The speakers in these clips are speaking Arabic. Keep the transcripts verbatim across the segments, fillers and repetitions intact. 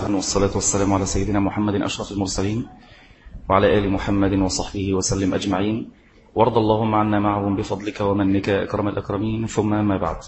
سبحانه والصلاة والسلام على سيدنا محمد أشرف المرسلين وعلى آل محمد وصحبه وسلم أجمعين، وارض اللهم عنا معهم بفضلك ومنك أكرم الأكرمين. ثم ما بعد،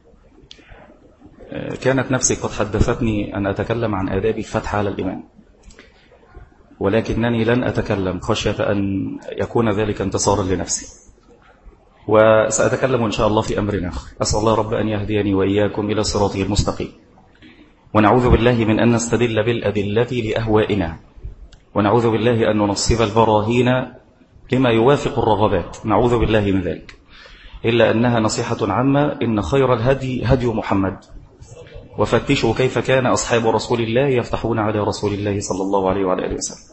كانت نفسي قد حدثتني أن أتكلم عن آداب الفتح على الإمام، ولكنني لن أتكلم خشية أن يكون ذلك انتصارا لنفسي، وسأتكلم إن شاء الله في أمر آخر. أسأل الله رب أن يهديني وإياكم إلى صراطه المستقيم، ونعوذ بالله من أن نستدل بالأدلة لأهوائنا، ونعوذ بالله أن ننصب البراهين لما يوافق الرغبات، نعوذ بالله من ذلك. إلا أنها نصيحة عامة: إن خير الهدي هدي محمد، وفتشوا كيف كان أصحاب رسول الله يفتحون على رسول الله صلى الله عليه وعلى آله وسلم.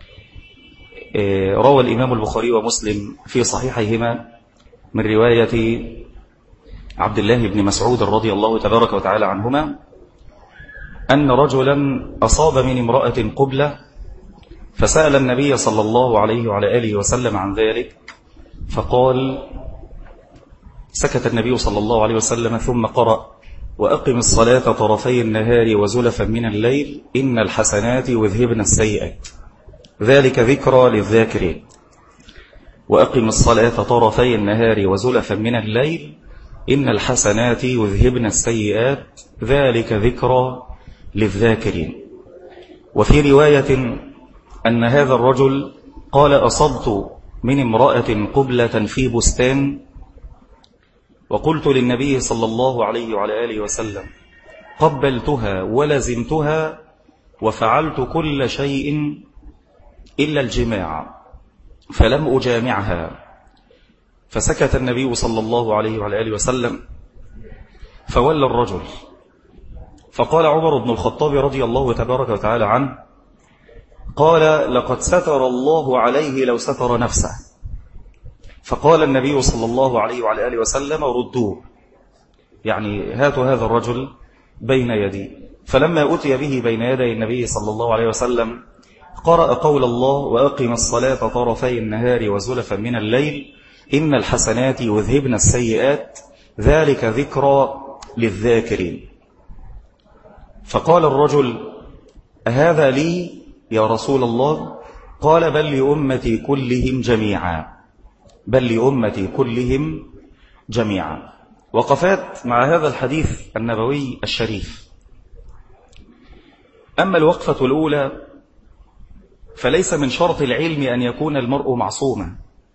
روى الإمام البخاري ومسلم في صحيحيهما من رواية عبد الله بن مسعود رضي الله تبارك وتعالى عنهما أن رجلا أصاب من امرأة قبلة، فسأل النبي صلى الله عليه وعلى آله وسلم عن ذلك، فقال: سكت النبي صلى الله عليه وسلم ثم قرأ: وأقم الصلاة طرفي النهار وزلفا من الليل إن الحسنات يذهبن السيئات ذلك ذكرى للذاكرين. وأقم الصلاة طرفي النهار وزلفا من الليل إن الحسنات يذهبن السيئات ذلك ذكرى للذاكرين. وفي رواية أن هذا الرجل قال: أصبت من امرأة قبلة في بستان، وقلت للنبي صلى الله عليه وعلى آله وسلم: قبلتها ولزمتها وفعلت كل شيء إلا الجماع فلم أجامعها. فسكت النبي صلى الله عليه وعلى آله وسلم، فولى الرجل، فقال عمر بن الخطاب رضي الله تبارك وتعالى عنه: قال: لقد ستر الله عليه لو ستر نفسه. فقال النبي صلى الله عليه وعلى آله وسلم: ردوه، يعني هاتوا هذا الرجل بين يدي. فلما أتي به بين يدي النبي صلى الله عليه وسلم قرأ قول الله: وأقم الصلاة طرفي النهار وزلفا من الليل إن الحسنات يذهبن السيئات ذلك ذكرى للذاكرين. فقال الرجل: أهذا لي يا رسول الله؟ قال: بل لأمتي كلهم جميعا، بل لأمتي كلهم جميعا. وقفات مع هذا الحديث النبوي الشريف. أما الوقفة الأولى فليس من شرط العلم أن يكون المرء معصوما،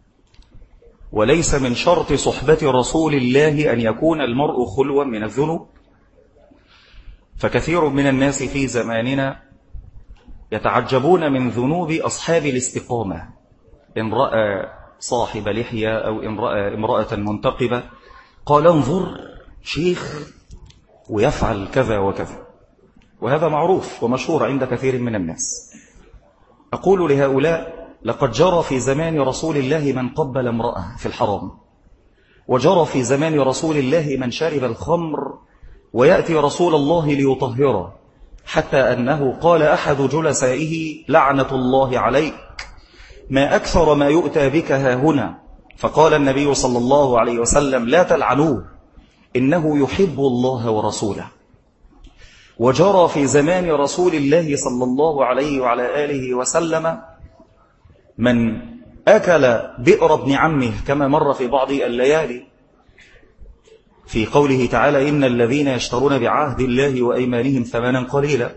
وليس من شرط صحبة رسول الله أن يكون المرء خلوا من الذنوب. فكثير من الناس في زماننا يتعجبون من ذنوب أصحاب الاستقامة. إن رأى صاحب لحية أو إن رأى امرأة منتقبة قال: انظر شيخ ويفعل كذا وكذا، وهذا معروف ومشهور عند كثير من الناس. أقول لهؤلاء: لقد جرى في زمان رسول الله من قبل امرأة في الحرام، وجرى في زمان رسول الله من شرب الخمر ويأتي رسول الله ليطهره، حتى أنه قال أحد جلسائه: لعنة الله عليك، ما أكثر ما يؤتى بك ها هنا. فقال النبي صلى الله عليه وسلم: لا تلعنوه إنه يحب الله ورسوله. وجرى في زمان رسول الله صلى الله عليه وعلى آله وسلم من أكل بئر ابن عمه، كما مر في بعض الليالي في قوله تعالى: إن الذين يشترون بعهد الله وأيمانهم ثمنا قليلا.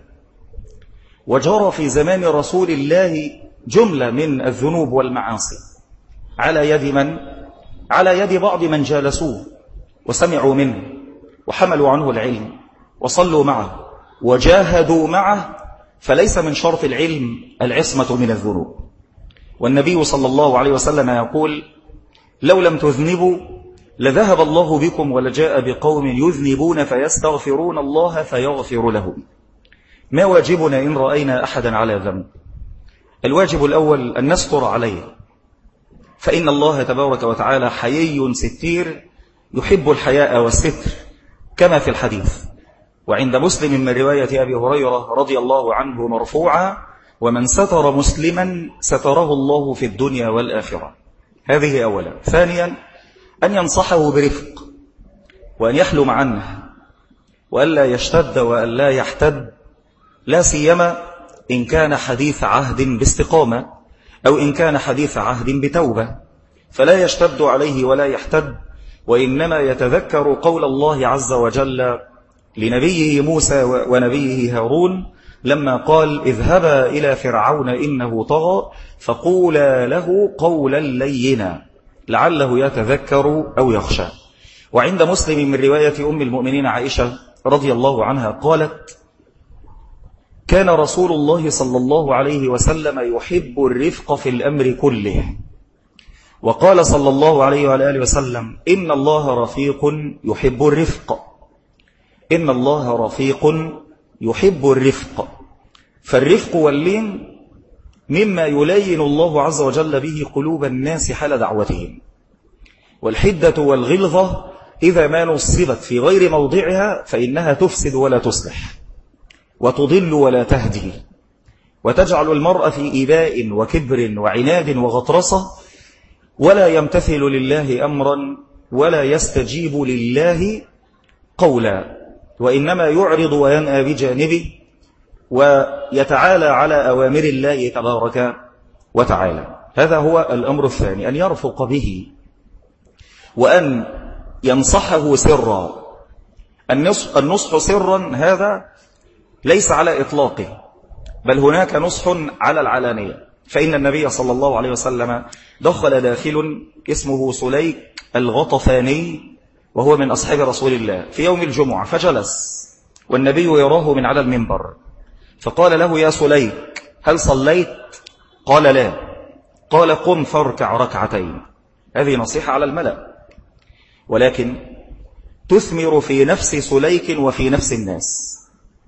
وجرى في زمان رسول الله جملة من الذنوب والمعاصي على يد من؟ على يد بعض من جالسوه وسمعوا منه وحملوا عنه العلم وصلوا معه وجاهدوا معه. فليس من شرط العلم العصمة من الذنوب. والنبي صلى الله عليه وسلم يقول: لو لم تذنبوا لذهب الله بكم ولجاء بقوم يذنبون فيستغفرون الله فيغفر لهم. ما واجبنا إن رأينا أحدا على ذنب؟ الواجب الأول أن نستر عليه، فإن الله تبارك وتعالى حيي ستير يحب الحياء والستر، كما في الحديث. وعند مسلم من رواية أبي هريرة رضي الله عنه مرفوعا: ومن ستر مسلما ستره الله في الدنيا والآخرة. هذه أولا. ثانيا أن ينصحه برفق، وأن يحلم عنه، وألا يشتد وألا يحتد، لا سيما إن كان حديث عهد باستقامة أو إن كان حديث عهد بتوبة، فلا يشتد عليه ولا يحتد، وإنما يتذكر قول الله عز وجل لنبيه موسى ونبيه هارون لما قال اذهبا إلى فرعون إنه طغى فقولا له قولا لينا لعله يتذكر أو يخشى. وعند مسلم من رواية أم المؤمنين عائشة رضي الله عنها قالت كان رسول الله صلى الله عليه وسلم يحب الرفق في الأمر كله، وقال صلى الله عليه وآله وسلم إن الله رفيق يحب الرفق، إن الله رفيق يحب الرفق. فالرفق واللين مما يلين الله عز وجل به قلوب الناس حال دعوتهم، والحدة والغلظة إذا ما نصبت في غير موضعها فإنها تفسد ولا تصلح، وتضل ولا تهدي، وتجعل المرء في إيباء وكبر وعناد وغطرسة، ولا يمتثل لله أمرا ولا يستجيب لله قولا، وإنما يعرض وينأى بجانبه ويتعالى على أوامر الله تبارك وتعالى. هذا هو الأمر الثاني، أن يرفق به وأن ينصحه سرا. النصح سرا هذا ليس على إطلاقه، بل هناك نصح على العلانية. فإن النبي صلى الله عليه وسلم دخل داخل اسمه سليك الغطفاني وهو من أصحاب رسول الله في يوم الجمعة، فجلس والنبي يراه من على المنبر، فقال له يا سليك هل صليت؟ قال لا. قال قم فاركع ركعتين. هذه نصيحة على الملأ، ولكن تثمر في نفس سليك وفي نفس الناس.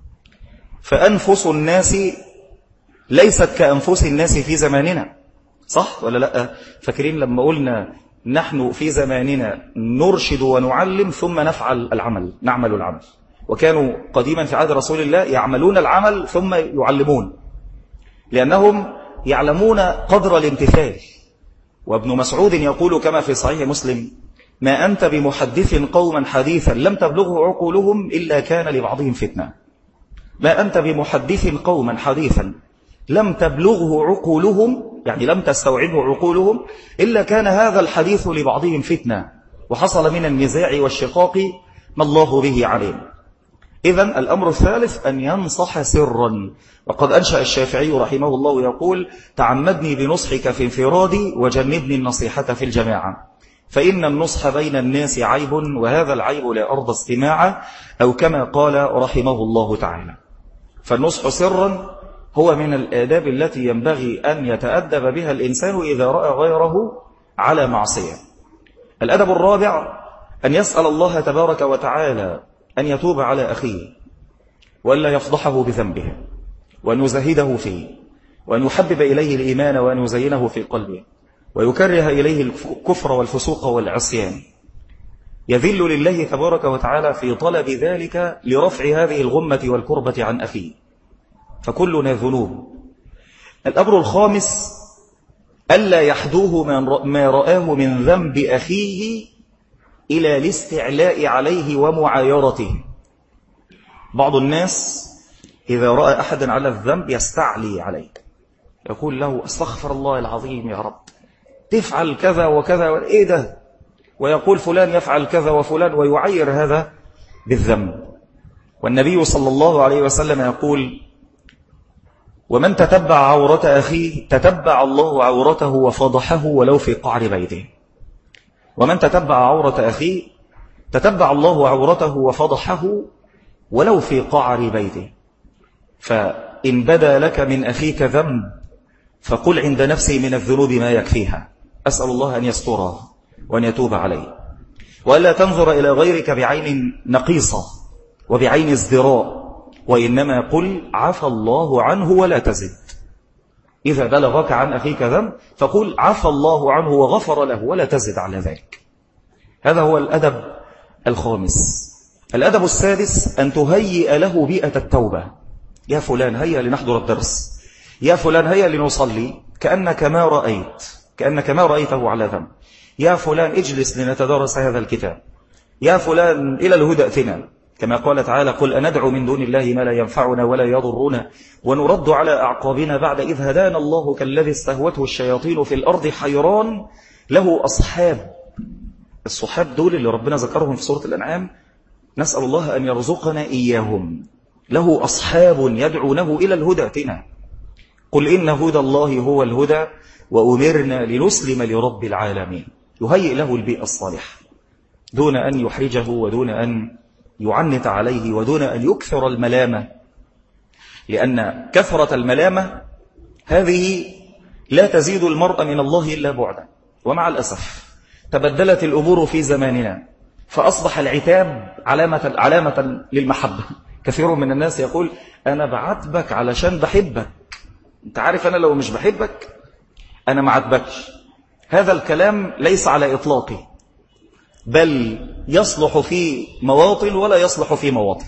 فأنفس الناس ليست كأنفس الناس في زماننا، صح ولا لا؟ فاكرين لما قلنا نحن في زماننا نرشد ونعلم ثم نفعل العمل، نعمل العمل، وكانوا قديما في عهد رسول الله يعملون العمل ثم يعلمون، لأنهم يعلمون قدر الامتثال. وابن مسعود يقول كما في صحيح مسلم ما أنت بمحدث قوما حديثا لم تبلغه عقولهم إلا كان لبعضهم فتنة. ما أنت بمحدث قوما حديثا لم تبلغه عقولهم، يعني لم تستوعبه عقولهم، إلا كان هذا الحديث لبعضهم فتنة، وحصل من النزاع والشقاق ما الله به عليم. إذن الأمر الثالث أن ينصح سرا. وقد أنشأ الشافعي رحمه الله يقول تعمدني بنصحك في انفرادي وجنبني النصيحة في الجماعة، فإن النصح بين الناس عيب وهذا العيب لا أرضى استماعه، أو كما قال رحمه الله تعالى. فالنصح سرا هو من الآداب التي ينبغي أن يتأدب بها الإنسان إذا رأى غيره على معصية. الأدب الرابع أن يسأل الله تبارك وتعالى أن يتوب على أخيه، وألا يفضحه بذنبه، وأن يزهده فيه، وأن يحبب إليه الإيمان وأن يزينه في قلبه، ويكره إليه الكفر والفسوق والعصيان. يذل لله تبارك وتعالى في طلب ذلك لرفع هذه الغمة والكربة عن أخيه، فكلنا ذنوب. الأمر الخامس ألا يحدوه ما رآه من ذنب أخيه إلى الاستعلاء عليه ومعايرته. بعض الناس إذا رأى أحدا على الذنب يستعلي عليه، يقول له استغفر الله العظيم يا رب تفعل كذا وكذا، إيه ده؟ ويقول فلان يفعل كذا وفلان، ويعير هذا بالذنب. والنبي صلى الله عليه وسلم يقول ومن تتبع عورة أخيه تتبع الله عورته وفضحه ولو في قعر بيته. ومن تتبع عورة أخيه تتبع الله عورته وفضحه ولو في قعر بيته. فإن بدا لك من أخيك ذنب فقل عند نفسي من الذنوب ما يكفيها، أسأل الله أن يسترها وأن يتوب عليه، وألا تنظر إلى غيرك بعين نقيصة وبعين ازدراء، وإنما قل عفى الله عنه ولا تزد. إذا بلغك عن أخيك ذنب فقل عفى الله عنه وغفر له ولا تزد على ذلك. هذا هو الأدب الخامس. الأدب السادس أن تهيئ له بيئة التوبة. يا فلان هيا لنحضر الدرس، يا فلان هيا لنصلي، كأنك ما رأيت كأنك ما رأيته على ذنب. يا فلان اجلس لنتدارس هذا الكتاب، يا فلان إلى الهدى ائتنا، كما قال تعالى قل أندعو من دون الله ما لا ينفعنا ولا يضرنا ونرد على أعقابنا بعد إذ هدانا الله كالذي استهوته الشياطين في الأرض حيران له أصحاب. الصحاب دول اللي ربنا ذكرهم في سورة الأنعام نسأل الله أن يرزقنا إياهم. له أصحاب يدعونه إلى الهدى تنا قل إن هدى الله هو الهدى وأمرنا لنسلم لرب العالمين. يهيئ له البيئة الصالحة دون أن يحرجه ودون أن يعنت عليه ودون أن يكثر الملامة، لأن كثرة الملامة هذه لا تزيد المرء من الله إلا بعدا. ومع الأسف تبدلت الأمور في زماننا فأصبح العتاب علامة, علامة للمحبة. كثير من الناس يقول أنا بعاتبك علشان بحبك. أنت عارف أنا لو مش بحبك أنا ما عاتبكش. هذا الكلام ليس على إطلاقه، بل يصلح في مواطن ولا يصلح في مواطن.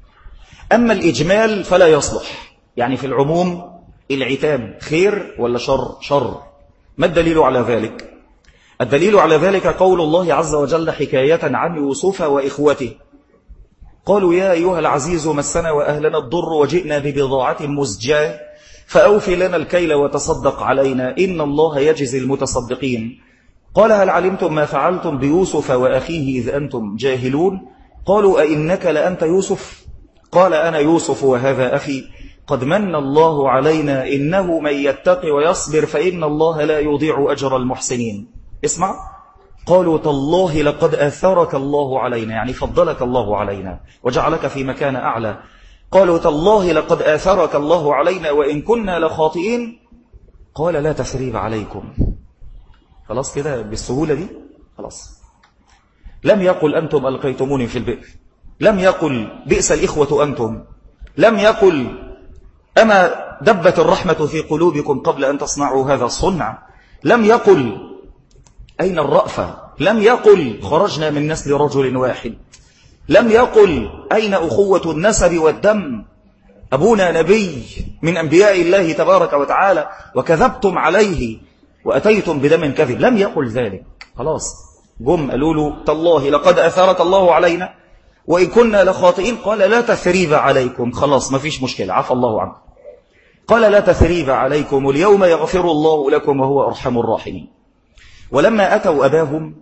أما الإجمال فلا يصلح، يعني في العموم العتاب خير ولا شر؟ شر. ما الدليل على ذلك؟ الدليل على ذلك قول الله عز وجل حكاية عن يوسف وإخوته قالوا يا أيها العزيز مسنا وأهلنا الضر وجئنا ببضاعة مزجاة فأوفي لنا الكيل وتصدق علينا إن الله يجزي المتصدقين. قال هل علمتم ما فعلتم بيوسف وأخيه إذ أنتم جاهلون؟ قالوا أئنك لأنت يوسف؟ قال أنا يوسف وهذا أخي قد من الله علينا إنه من يتقي ويصبر فإن الله لا يضيع أجر المحسنين. اسمع، قالوا تالله لقد أثرك الله علينا، يعني فضلك الله علينا وجعلك في مكان أعلى. قالوا تالله لقد آثرك الله علينا وإن كنا لخاطئين. قال لا تثريب عليكم. خلاص كده بالسهولة دي خلاص. لم يقل أنتم ألقيتموني في البئر، لم يقل بئس الإخوة أنتم، لم يقل أما دبت الرحمة في قلوبكم قبل أن تصنعوا هذا الصنع، لم يقل أين الرأفة، لم يقل خرجنا من نسل رجل واحد، لم يقل أين أخوة النسب والدم، أبونا نبي من أنبياء الله تبارك وتعالى وكذبتم عليه وأتيتم بدم كذب. لم يقل ذلك. خلاص جم قالوا له تالله لقد أثرك الله علينا وإن كنا لخاطئين. قال لا تثريب عليكم. خلاص ما فيش مشكلة، عفى الله عنكم. قال لا تثريب عليكم اليوم يغفر الله لكم وهو أرحم الراحمين. ولما أتوا أباهم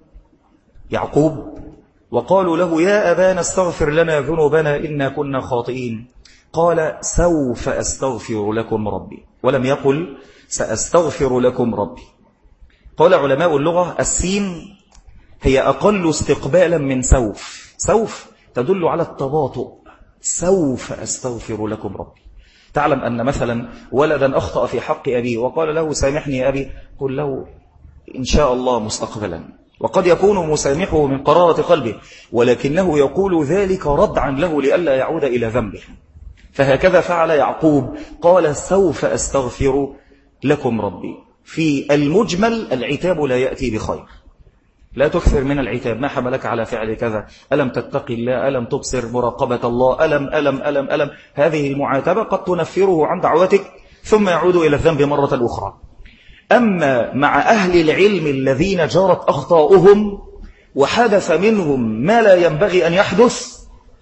يعقوب وقالوا له يا أبانا استغفر لنا ذنوبنا إنا كنا خاطئين، قال سوف أستغفر لكم ربي، ولم يقل سأستغفر لكم ربي. قال علماء اللغة السين هي أقل استقبالا من سوف. سوف تدل على التباطؤ. سوف أستغفر لكم ربي. تعلم أن مثلا ولدا أخطأ في حق أبيه وقال له سامحني يا أبي، قل له إن شاء الله مستقبلا. وقد يكون مسامحه من قرارة قلبه ولكنه يقول ذلك ردعا له لئلا يعود إلى ذنبه. فهكذا فعل يعقوب، قال سوف أستغفر لكم ربي. في المجمل العتاب لا يأتي بخير. لا تكثر من العتاب، ما حملك على فعل كذا، ألم تتقي الله، ألم تبصر مراقبة الله، ألم ألم ألم ألم. هذه المعاتبة قد تنفره عن دعوتك ثم يعود إلى الذنب مرة أخرى. أما مع أهل العلم الذين جرت أخطاؤهم وحدث منهم ما لا ينبغي أن يحدث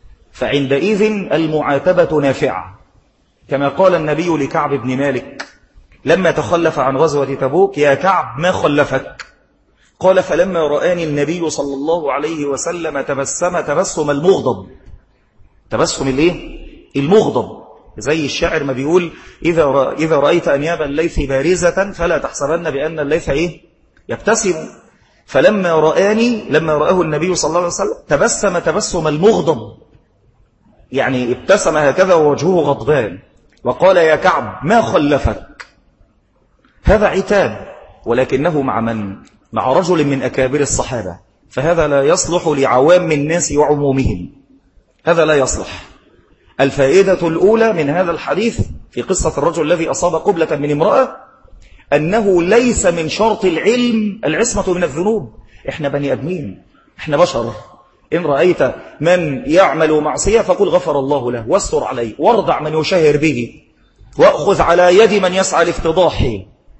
فعندئذ المعاتبة نافعة. كما قال النبي لكعب بن مالك لما تخلف عن غزوة تبوك يا كعب ما خلفك؟ قال فلما رآني النبي صلى الله عليه وسلم تبسم تبسم المغضب. تبسم الايه؟ المغضب. زي الشاعر ما بيقول إذا رأ... إذا رأيت أنياب الليث بارزة فلا تحسبن بأن الليث إيه؟ يبتسم. فلما رآني لما رآه النبي صلى الله عليه وسلم تبسم تبسم المغضب، يعني ابتسم هكذا ووجهه غضبان وقال يا كعب ما خلفك. هذا عتاب، ولكنه مع من؟ مع رجل من أكابر الصحابة، فهذا لا يصلح لعوام الناس وعمومهم. هذا لا يصلح. الفائدة الأولى من هذا الحديث في قصة الرجل الذي أصاب قبلة من امرأة أنه ليس من شرط العلم العصمة من الذنوب. إحنا بني أدمين، إحنا بشر. إن رأيت من يعمل معصية فقل غفر الله له واستر عليه وارضع من يشهر به وأخذ على يد من يسعى لافتضاحه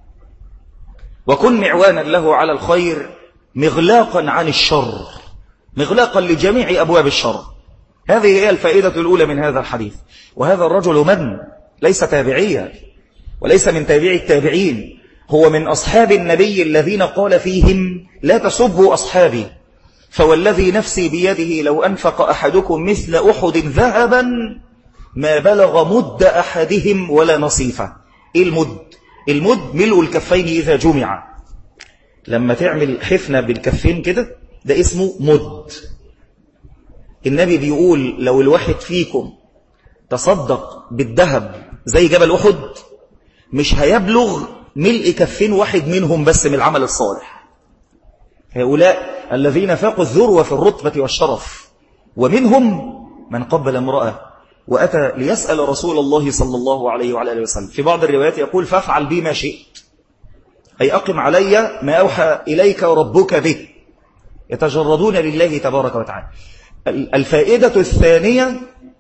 وكن معوانا له على الخير مغلاقا عن الشر، مغلاقا لجميع أبواب الشر. هذه هي الفائدة الأولى من هذا الحديث. وهذا الرجل من ليس تابعيا وليس من تابعي التابعين، هو من أصحاب النبي الذين قال فيهم لا تسبوا أصحابي فوالذي نفسي بيده لو أنفق أحدكم مثل أحد ذهبا ما بلغ مد أحدهم ولا نصيفة. إيه المد؟ المد ملء الكفين إذا جمع. لما تعمل حفنة بالكفين كده ده اسمه مد. النبي بيقول لو الواحد فيكم تصدق بالذهب زي جبل أحد مش هيبلغ ملء كفين واحد منهم بس من العمل الصالح. هؤلاء الذين فاقوا الذروة في الرتبة والشرف. ومنهم من قبل امرأة وأتى ليسأل رسول الله صلى الله عليه وعلى آله وسلم. في بعض الروايات يقول فافعل بي ما شئت، أي أقم علي ما أوحى إليك ربك به. يتجردون لله تبارك وتعالى. الفائدة الثانية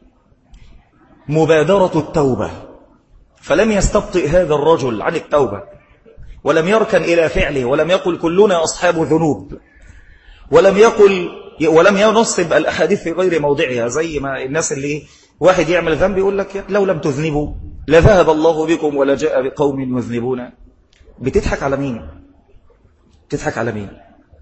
مبادرة التوبة، فلم يستبطئ هذا الرجل عن التوبة ولم يركن إلى فعله ولم يقل كلنا أصحاب ذنوب ولم يقل ولم ينصب الأحاديث في غير موضعها، زي ما الناس اللي واحد يعمل ذنب يقول لك لو لم تذنبوا لذهب الله بكم ولا جاء بقوم يذنبون. بتضحك على مين؟ بتضحك على مين؟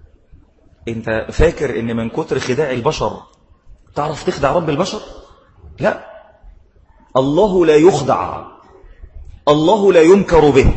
انت فاكر ان من كتر خداع البشر تعرف تخدع رب البشر؟ لا، الله لا يخدع، الله لا ينكر به.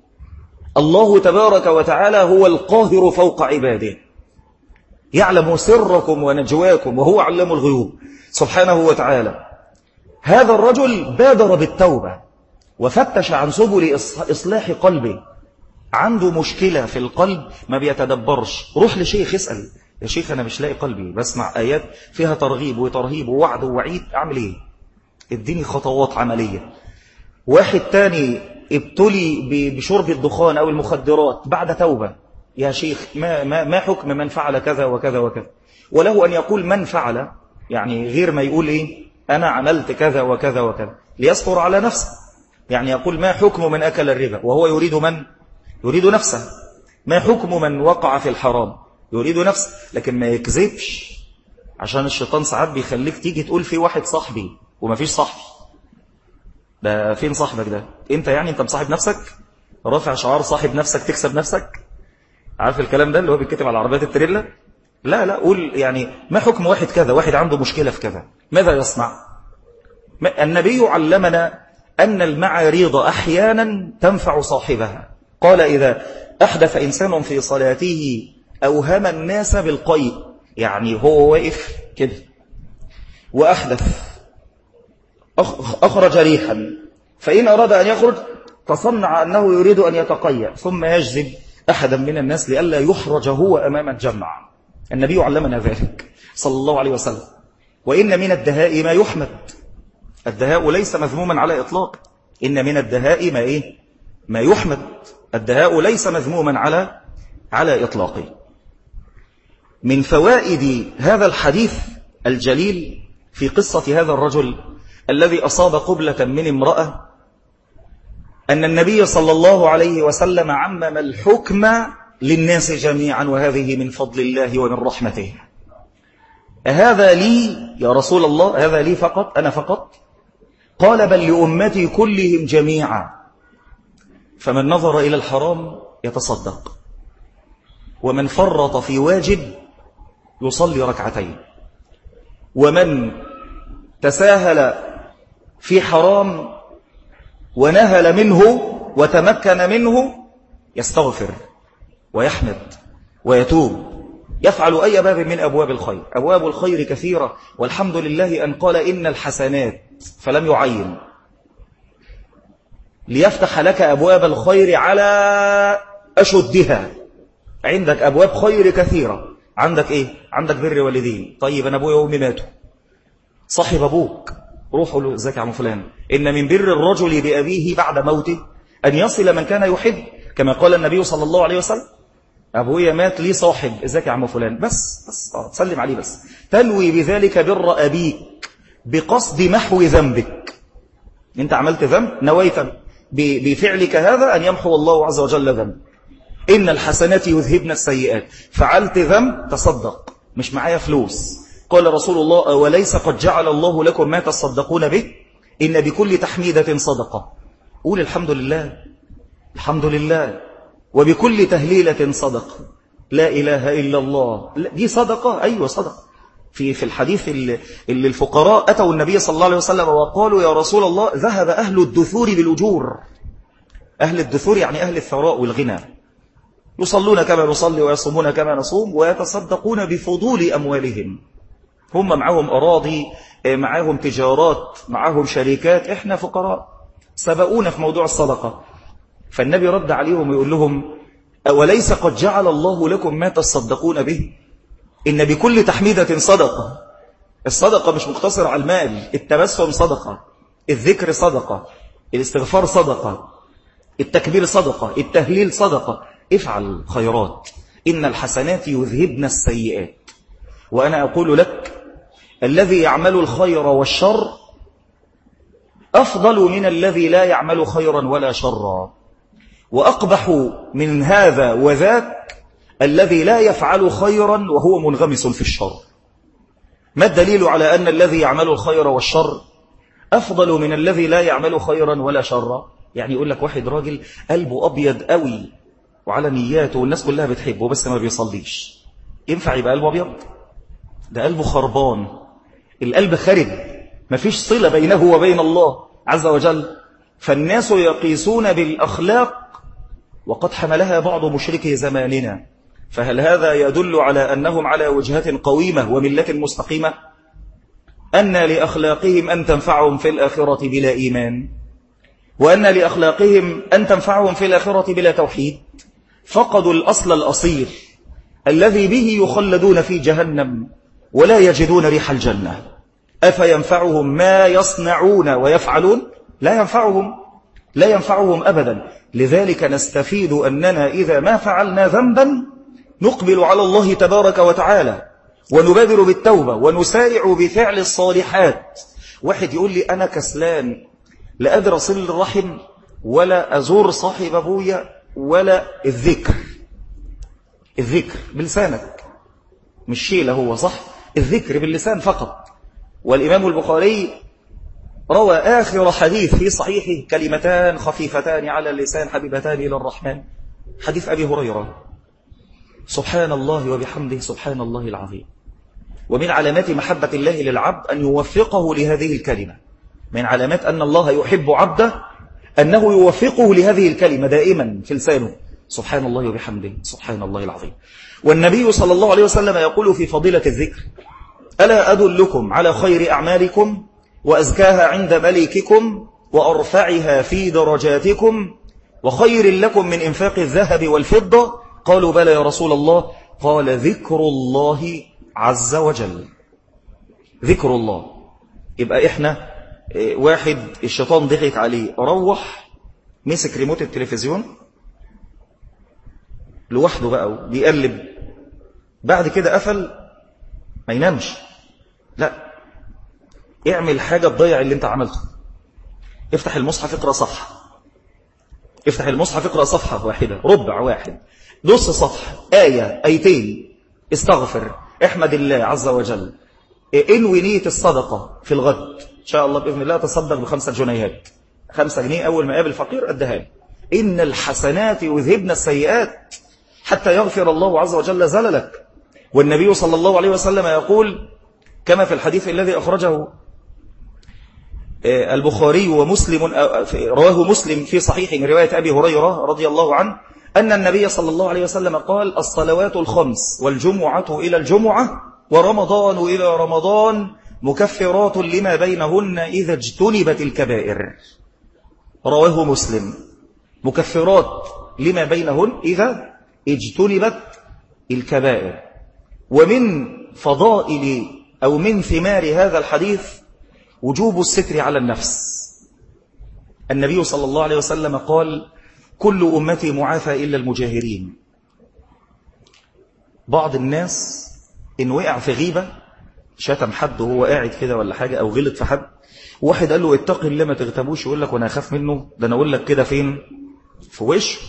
الله تبارك وتعالى هو القاهر فوق عباده، يعلم سركم ونجواكم وهو علام الغيوب سبحانه وتعالى. هذا الرجل بادر بالتوبة وفتش عن سبل إصلاح قلبه. عنده مشكلة في القلب ما بيتدبرش، روح لشيخ اسأل، يا شيخ أنا مش لاقي قلبي، بسمع آيات فيها ترغيب وترهيب ووعد ووعيد، أعمل إيه؟ اديني خطوات عملية. واحد تاني ابتلي بشرب الدخان أو المخدرات بعد توبة، يا شيخ ما, ما, ما حكم من فعل كذا وكذا وكذا، وله أن يقول من فعل، يعني غير ما يقول إيه أنا عملت كذا وكذا وكذا ليصبر على نفسه. يعني يقول ما حكم من أكل الربا وهو يريد من يريد نفسه، ما حكم من وقع في الحرام يريد نفسه، لكن ما يكذبش. عشان الشيطان ساعات بيخليك تيجي تقول في واحد صاحبي وما فيش صاحبي. ده فين صاحبك ده؟ انت يعني انت مصاحب نفسك، رافع شعار صاحب نفسك تكسب نفسك. عارف الكلام ده اللي هو بيتكتب على عربيات التريلا؟ لا لا، قول يعني ما حكم واحد كذا، واحد عنده مشكلة في كذا، ماذا يصنع؟ النبي علمنا أن المعاريض أحيانا تنفع صاحبها. قال إذا أحدث إنسان في صلاته أوهم الناس بالقيء، يعني هو واقف كده وأحدث أخرج ريحا، فإن أراد أن يخرج تصنع أنه يريد أن يتقيأ ثم يجذب أحدا من الناس لئلا يحرج هو أمام الجمع. النبي علمنا ذلك صلى الله عليه وسلم. وإن من الدهاء ما يحمد، الدهاء ليس مذموما على إطلاق، إن من الدهاء ما إيه ما يحمد، الدهاء ليس مذموما على على إطلاقه. من فوائد هذا الحديث الجليل في قصة هذا الرجل الذي أصاب قبلة من امرأة أن النبي صلى الله عليه وسلم عمم الحكم للناس جميعا، وهذه من فضل الله ومن رحمته. هذا لي يا رسول الله، هذا لي فقط أنا فقط؟ قال بل لأمتي كلهم جميعا. فمن نظر إلى الحرام يتصدق، ومن فرط في واجب يصلي ركعتين، ومن تساهل في حرام ونهل منه وتمكن منه يستغفر ويحمد ويتوب، يفعل أي باب من أبواب الخير. أبواب الخير كثيرة، والحمد لله أن قال إن الحسنات فلم يعين، ليفتح لك أبواب الخير على أشدها. عندك أبواب خير كثيرة، عندك إيه؟ عندك بر والدين. طيب أنا أبويا وأمي ماتوا، صاحب أبوك روحوا له ازيك يا عم فلان. إن من بر الرجل بأبيه بعد موته أن يصل من كان يحب، كما قال النبي صلى الله عليه وسلم أبويا مات لي صاحب ازيك يا عم فلان، بس بس تسلم عليه، بس تنوي بذلك بر أبيك بقصد محو ذنبك. أنت عملت ذنب، نويت بفعلك هذا أن يمحو الله عز وجل ذنب. إن الحسنات يذهبن السيئات، فعلت ذنب تصدق، مش معايا فلوس قال رسول الله وليس قد جعل الله لكم ما تصدقون به إن بكل تحميدة صدقة. قول الحمد لله، الحمد لله، وبكل تهليلة صدقة، لا إله إلا الله، دي صدقة. أيوة صدقة. في في الحديث اللي, اللي الفقراء أتوا النبي صلى الله عليه وسلم وقالوا يا رسول الله ذهب أهل الدثور بالأجور. أهل الدثور يعني أهل الثراء والغنى، يصلون كما نصلي ويصومون كما نصوم ويتصدقون بفضول أموالهم. هم معهم أراضي، معهم تجارات، معهم شركات، إحنا فقراء سبقونا في موضوع الصدقة. فالنبي رد عليهم ويقول لهم أوليس قد جعل الله لكم ما تصدقون به إن بكل تحميدة صدقة. الصدقة مش مقتصرة على المال، التبسم صدقة، الذكر صدقة، الاستغفار صدقة، التكبير صدقة، التهليل صدقة. افعل خيرات إن الحسنات يذهبن السيئات. وأنا أقول لك الذي يعمل الخير والشر أفضل من الذي لا يعمل خيرا ولا شرا، وأقبح من هذا وذاك الذي لا يفعل خيرا وهو منغمس في الشر. ما الدليل على أن الذي يعمل الخير والشر أفضل من الذي لا يعمل خيرا ولا شرا؟ يعني يقول لك واحد راجل قلبه أبيض قوي وعلى نياته والناس كلها بتحبه بس ما بيصليش، ينفع يبقى قلبه أبيض؟ ده قلبه خربان، القلب خرب، ما فيش صلة بينه وبين الله عز وجل. فالناس يقيسون بالأخلاق وقد حملها بعض مشركي زماننا. فهل هذا يدل على أنهم على وجهة قويمة وملة مستقيمة؟ أن لأخلاقهم أن تنفعهم في الآخرة بلا إيمان، وأن لأخلاقهم أن تنفعهم في الآخرة بلا توحيد. فقدوا الأصل الأصيل الذي به يخلدون في جهنم ولا يجدون ريح الجنة. أفينفعهم ما يصنعون ويفعلون؟ لا ينفعهم، لا ينفعهم أبدا. لذلك نستفيد أننا إذا ما فعلنا ذنبا نقبل على الله تبارك وتعالى ونبادر بالتوبة ونسارع بفعل الصالحات. واحد يقول لي أنا كسلان، لا أقدر أصل الرحم ولا أزور صاحب أبويا ولا الذكر. الذكر بلسانك مش شيله، هو صح، الذكر باللسان فقط. والإمام البخاري روى آخر حديث في صحيحه كلمتان خفيفتان على اللسان حبيبتان إلى الرحمن، حديث أبي هريرة، سبحان الله وبحمده سبحان الله العظيم. ومن علامات محبة الله للعبد أن يوفقه لهذه الكلمة. من علامات أن الله يحب عبده أنه يوفقه لهذه الكلمة دائما في لسانه، سبحان الله وبحمده سبحان الله العظيم. والنبي صلى الله عليه وسلم يقول في فضيلة الذكر ألا أدلكم على خير أعمالكم وأزكاها عند مليككم وأرفعها في درجاتكم وخير لكم من إنفاق الذهب والفضة؟ قالوا بلى يا رسول الله. قال ذكر الله عز وجل. ذكر الله. يبقى إحنا واحد الشيطان ضحك عليه، روح مسك ريموت التلفزيون لوحده بقى بيقلب، بعد كده قفل، ما ينامش، لا، اعمل حاجة تضيع اللي انت عملته. افتح المصحف اقرأ صفحة، افتح المصحف اقرأ صفحة واحدة، ربع واحد، نص صفحة، آية آيتين، استغفر، احمد الله عز وجل، انوي نية الصدقة في الغد إن شاء الله بإذن الله تصدق بخمسة جنيهات، خمسة جنيه أول ما قابل فقير أدها. إن الحسنات يذهبن السيئات حتى يغفر الله عز وجل زللك. والنبي صلى الله عليه وسلم يقول كما في الحديث الذي أخرجه البخاري ومسلم، رواه مسلم في صحيح من رواية أبي هريرة رضي الله عنه أن النبي صلى الله عليه وسلم قال الصلوات الخمس والجمعة إلى الجمعة ورمضان إلى رمضان مكفرات لما بينهن إذا اجتنبت الكبائر. رواه مسلم. مكفرات لما بينهن إذا اجتنبت الكبائر. ومن فضائل أو من ثمار هذا الحديث وجوب الستر على النفس. النبي صلى الله عليه وسلم قال كل أمتي معافى إلا المجاهرين. بعض الناس إن وقع في غيبة، شتم حد وهو قاعد كده ولا حاجة أو غلط في حد، واحد قال له اتق الله ما تغتابوش، يقول لك وانا أخاف منه، ده أنا أقول لك كده فين؟ في وشه.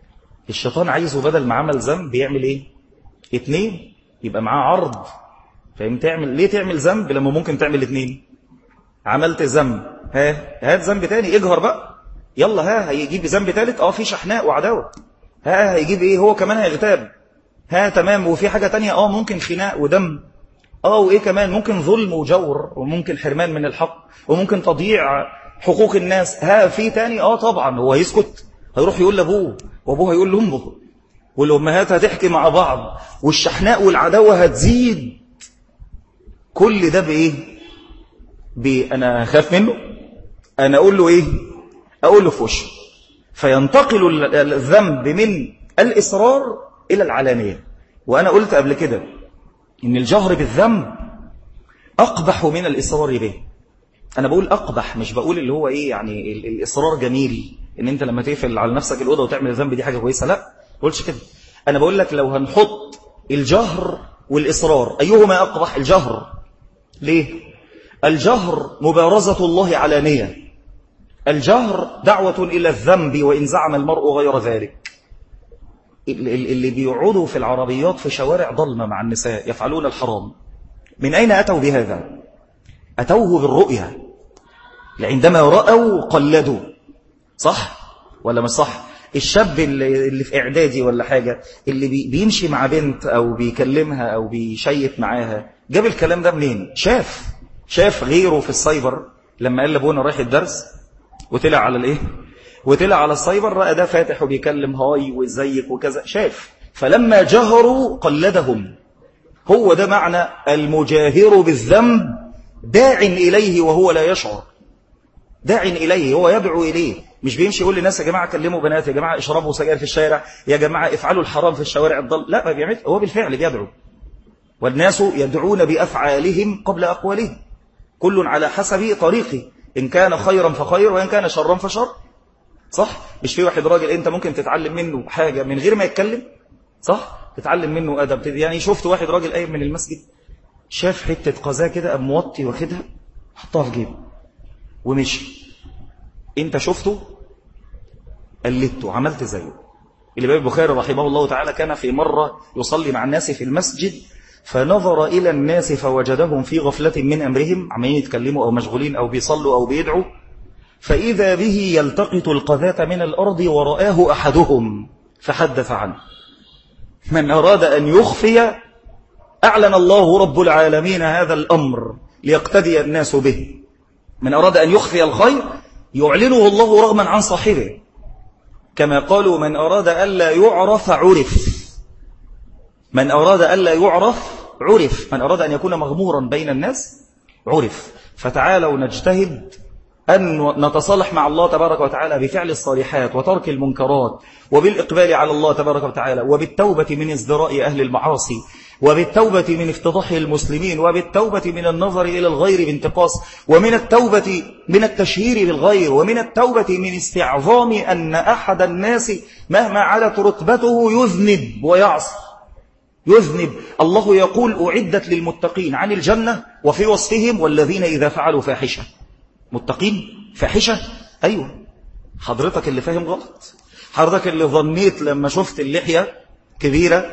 الشيطان عايزه بدل ما عمل ذنب بيعمل إيه؟ اتنين، يبقى معاه عرض فاهم؟ تعمل ليه تعمل ذنب لما ممكن تعمل اتنين؟ عملت ذنب، ها هات ذنب تاني، اجهر بقى، يلا ها هيجيب ذنب ثالث، اه في شحناء وعداوه، ها هيجيب ايه، هو كمان هيغتاب، ها تمام، وفي حاجه تانية اه ممكن خناق ودم، اه وايه كمان، ممكن ظلم وجور، وممكن حرمان من الحق، وممكن تضييع حقوق الناس، ها في تاني اه طبعا. هو هيسكت؟ هيروح يقول لابوه، وابوه هيقول لامه، والامهات هتحكي مع بعض، والشحناء والعداوه هتزيد. كل ده بايه؟ انا خاف منه، انا اقول له ايه؟ اقول له في وشه. فينتقل الذنب من الاصرار الى العلانيه. وانا قلت قبل كده ان الجهر بالذنب اقبح من الاصرار به. انا بقول اقبح، مش بقول اللي هو ايه يعني الاصرار جميل، ان انت لما تقفل على نفسك الاوضه وتعمل الذنب دي حاجه كويسه، لا ما بقولش كده. انا بقول لك لو هنحط الجهر والاصرار ايهما اقبح؟ الجهر. ليه؟ الجهر مبارزة الله علانية، الجهر دعوة إلى الذنب وإن زعم المرء غير ذلك. اللي بيقعدوا في العربيات في شوارع ظلمة مع النساء يفعلون الحرام، من أين أتوا بهذا؟ أتوه بالرؤية، عندما رأوا قلدوا. صح ولا مش صح؟ الشاب اللي في إعدادي ولا حاجة اللي بيمشي مع بنت أو بيكلمها أو بيشيت معاها، جاب الكلام ده منين؟ شاف شاف غيره في السايبر لما قال لابونا رايح الدرس، وطلع على الايه وطلع على السايبر، رأى ده فاتح وبيكلم هاي وازيك وكذا، شاف، فلما جهروا قلدهم. هو ده معنى المجاهر بالذنب، داع إليه وهو لا يشعر، داع إليه، هو يدعو إليه، مش بيمشي يقول للناس يا جماعة كلموا بنات، يا جماعة اشربوا سجاير في الشارع، يا جماعة افعلوا الحرام في الشوارع الضل، لا ما بيعمل، هو بالفعل بيدعو. والناس يدعون بأفعالهم قبل أقوالهم، كل على حسب طريقه، إن كان خيرا فخير وإن كان شرا فشر. صح؟ مش في واحد راجل أنت ممكن تتعلم منه حاجة من غير ما يتكلم؟ صح؟ تتعلم منه أدب. يعني شفت واحد راجل قايم من المسجد، شاف حتة قذاة كده قام موطي واخدها حطها في جيبه ومشي، أنت شفته قلدته، عملت زيه. الإمام البخاري رحمه الله تعالى كان في مرة يصلي مع الناس في المسجد، فنظر إلى الناس فوجدهم في غفلة من أمرهم، عمالين يتكلموا أو مشغولين أو بيصلوا أو بيدعوا، فإذا به يلتقط القذاة من الأرض ورآه أحدهم فحدث عنه. من أراد أن يخفي أعلن الله رب العالمين هذا الأمر ليقتدي الناس به. من أراد أن يخفي الخير يعلنه الله رغما عن صاحبه، كما قالوا من أراد ألا يعرف عرف، من أراد ألا يعرف عرف، من أراد أن يكون مغمورا بين الناس عرف. فتعالوا نجتهد أن نتصالح مع الله تبارك وتعالى بفعل الصالحات وترك المنكرات، وبالإقبال على الله تبارك وتعالى، وبالتوبة من ازدراء أهل المعاصي، وبالتوبة من افتضاح المسلمين، وبالتوبة من النظر إلى الغير بانتقاص، ومن التوبة من التشهير بالغير، ومن التوبة من استعظام أن أحد الناس مهما علت رتبته يذنب ويعصي، يذنب. الله يقول أعدت للمتقين عن الجنة، وفي وصفهم والذين إذا فعلوا فاحشة. متقين فاحشة؟ أيوة. حضرتك اللي فاهم غلط، حضرتك اللي ظنيت لما شفت اللحية كبيرة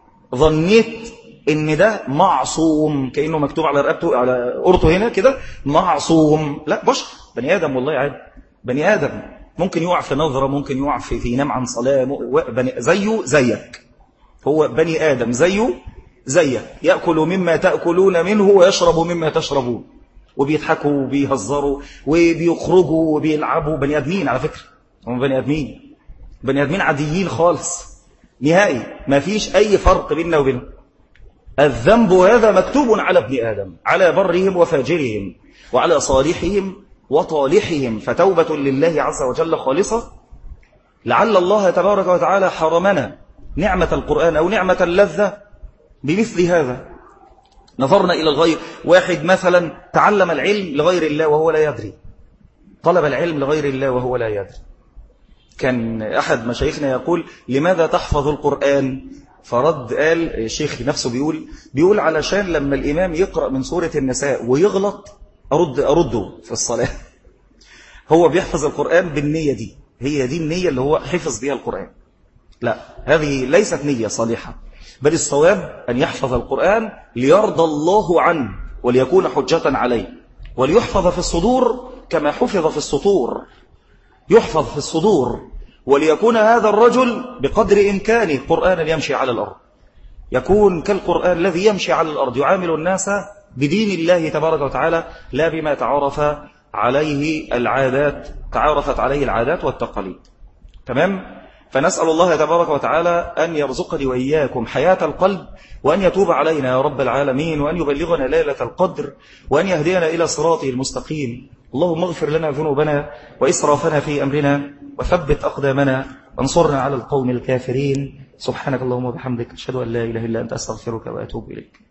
ظنيت ان ده معصوم، كأنه مكتوب على رقبته على قرطه هنا كده معصوم. لا، بشر، بني آدم، والله عادي، بني آدم ممكن يقع في نظرة، ممكن يقع في, في ينام عن صلاة، بني زيه زيك، هو بني آدم زيه زيك، يأكل مما تأكلون منه ويشرب مما تشربون، وبيضحكوا وبيهزروا وبيخرجوا وبيلعبوا. بني آدمين على فكرة، هم بني آدمين، بني آدمين عاديين خالص نهائي، ما فيش أي فرق بيننا وبينهم. الذنب هذا مكتوب على ابن آدم، على برهم وفاجرهم، وعلى صالحهم وطالحهم. فتوبة لله عز وجل خالصة. لعل الله تبارك وتعالى حرمنا نعمة القرآن أو نعمة اللذة بمثل هذا. نظرنا إلى الغير، واحد مثلا تعلم العلم لغير الله وهو لا يدري، طلب العلم لغير الله وهو لا يدري. كان أحد مشايخنا يقول لماذا تحفظ القرآن؟ فرد قال، الشيخ نفسه بيقول بيقول علشان لما الإمام يقرأ من سورة النساء ويغلط أرد أرده في الصلاة. هو بيحفظ القرآن بالنية دي، هي دي النية اللي هو حفظ بها القرآن. لا، هذه ليست نية صالحة. بل الصواب أن يحفظ القرآن ليرضى الله عنه وليكون حجة عليه، وليحفظ في الصدور كما حفظ في السطور. يحفظ في الصدور وليكون هذا الرجل بقدر إمكانه قرآنا يمشي على الأرض، يكون كالقرآن الذي يمشي على الأرض، يعامل الناس بدين الله تبارك وتعالى لا بما تعارف عليه العادات تعارفت عليه العادات والتقاليد. تمام؟ فنسأل الله تبارك وتعالى أن يرزقني وإياكم حياة القلب، وأن يتوب علينا يا رب العالمين، وأن يبلغنا ليلة القدر، وأن يهدينا إلى صراطه المستقيم. اللهم اغفر لنا ذنوبنا وإسرافنا في أمرنا، وثبت أقدامنا، وانصرنا على القوم الكافرين. سبحانك اللهم وبحمدك، أشهد أن لا إله إلا أنت، أستغفرك وأتوب إليك.